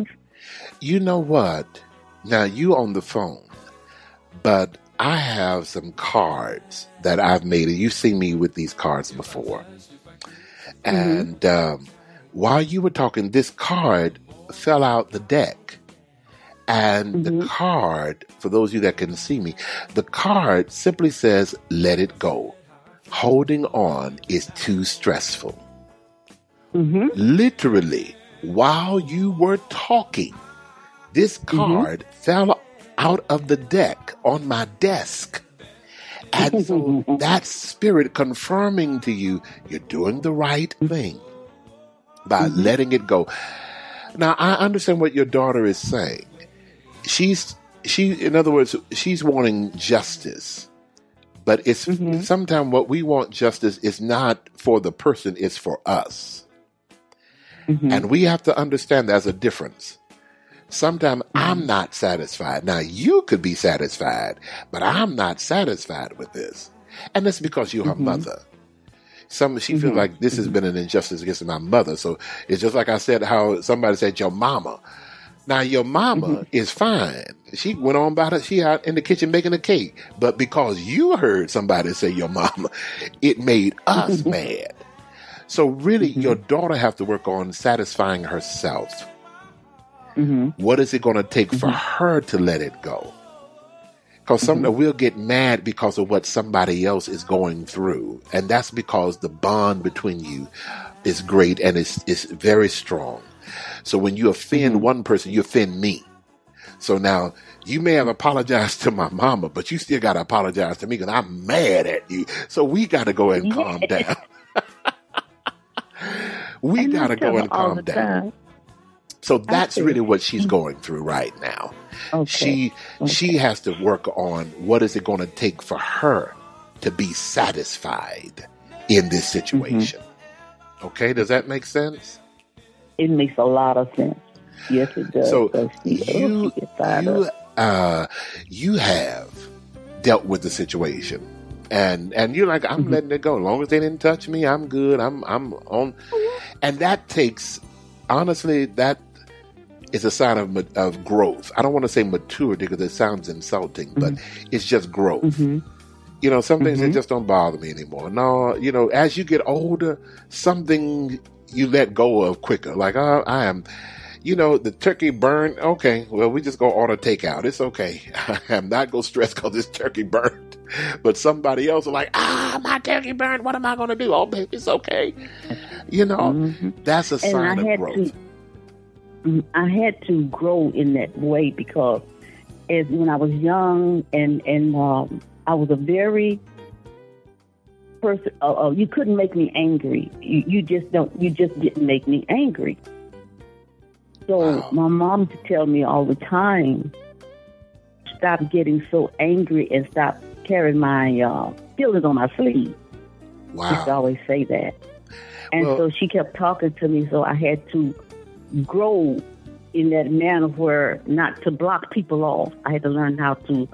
You know what? Now you on the phone, but I have some cards that I've made, and you've seen me with these cards before. And mm-hmm. um, while you were talking, this card fell out the deck. And mm-hmm. the card, for those of you that can see me, the card simply says, let it go. Holding on is too stressful. Mm-hmm. Literally, while you were talking, this card mm-hmm. fell out of the deck on my desk. And so that spirit confirming to you, you're doing the right thing by mm-hmm. letting it go. Now, I understand what your daughter is saying. She's, she, in other words, she's wanting justice. But it's mm-hmm. sometimes what we want justice is not for the person, it's for us. Mm-hmm. And we have to understand there's a difference. Sometimes mm-hmm. I'm not satisfied. Now, you could be satisfied, but I'm not satisfied with this. And that's because you're her mm-hmm. mother. Some She mm-hmm. feels like this has been an injustice against my mother. So it's just like I said, how somebody said your mama. Now, your mama mm-hmm. is fine. She went on about it. She out in the kitchen making a cake. But because you heard somebody say your mama, it made us mm-hmm. mad. So really, mm-hmm. your daughter have to work on satisfying herself. Mm-hmm. What is it going to take mm-hmm. for her to let it go? Because mm-hmm. sometimes we'll get mad because of what somebody else is going through. And that's because the bond between you is great and it's, it's very strong. So when you offend mm-hmm. one person, you offend me. So now you may have apologized to my mama, but you still got to apologize to me because I'm mad at you. So we got to go and yeah. calm down. we got to go and calm down. Time. So that's really what she's going through right now. Okay. She okay. she has to work on what is it going to take for her to be satisfied in this situation. Mm-hmm. Okay, does that make sense? It makes a lot of sense. Yes, it does. So you you uh, you have dealt with the situation, and and you're like, I'm mm-hmm. letting it go. As long as they didn't touch me, I'm good. I'm I'm on, and that takes honestly that. It's a sign of of growth. I don't want to say maturity because it sounds insulting, but mm-hmm. it's just growth. Mm-hmm. You know, some things mm-hmm. that just don't bother me anymore. No, you know, as you get older, something you let go of quicker. Like, oh, I am, you know, the turkey burned. Okay, well, we just go order takeout. It's okay. I'm not going to stress because this turkey burned. But somebody else is like, ah, my turkey burned. What am I going to do? Oh, baby, it's okay. You know, mm-hmm. that's a sign of growth. To- I had to grow in that way because as when I was young and, and um, I was a very person, uh, uh, you couldn't make me angry. You, you just don't, you just didn't make me angry. So wow. my mom used to tell me all the time, stop getting so angry and stop carrying my uh, feelings on my sleeve. Wow. She used to always say that. And well, so she kept talking to me, so I had to grow in that manner where not to block people off. I had to learn how to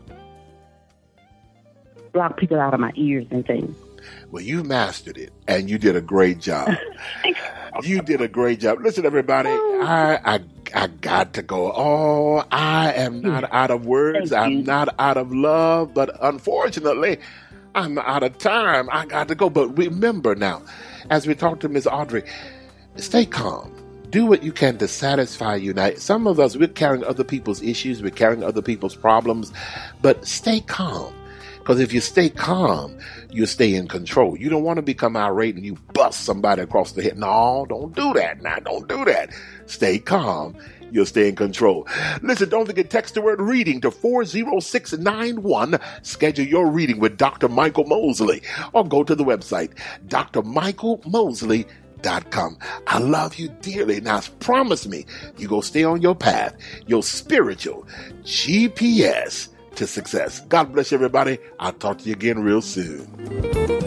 block people out of my ears and things. Well, you mastered it, and you did a great job. You did a great job. Listen, everybody, I, I I got to go. Oh, I am not out of words. Thank I'm you. Not out of love, but unfortunately, I'm out of time. I got to go. But remember now, as we talk to Miz Audrey, stay calm. Do what you can to satisfy you. Now, some of us, we're carrying other people's issues, we're carrying other people's problems, but stay calm. Because if you stay calm, you stay in control. You don't want to become irate and you bust somebody across the head. No, don't do that. Now, don't do that. Stay calm. You'll stay in control. Listen, don't forget, text the word reading to four zero six nine one. Schedule your reading with Doctor Michael Mosley. Or go to the website, D R Michael Mosley dot com. I love you dearly. Now, promise me you go stay on your path, your spiritual G P S to success. God bless everybody. I'll talk to you again real soon.